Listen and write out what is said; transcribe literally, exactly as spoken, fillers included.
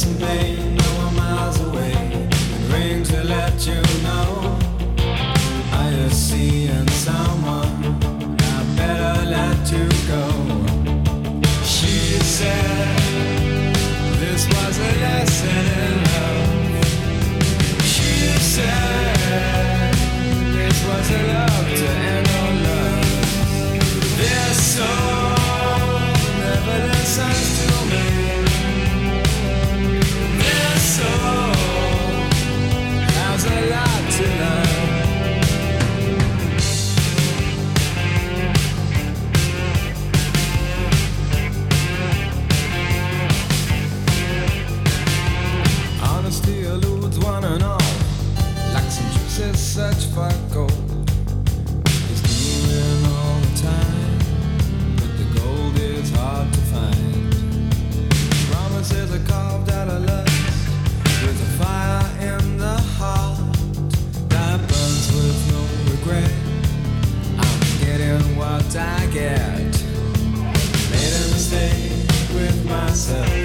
some pain, no one miles away. It rings to let you know. Are you seeing someone? I better let you go. She said this was a lesson in love. She said this was a love to end all love. This soul never listens to me. This soul has a lot to learn. Honesty eludes one and all, like some gypsies search for gold. It's moving all the time, but the gold is hard to find. Promises are carved out of lust, with a fire in the heart that burns with no regret. I'm getting what I get. Made a mistake with myself.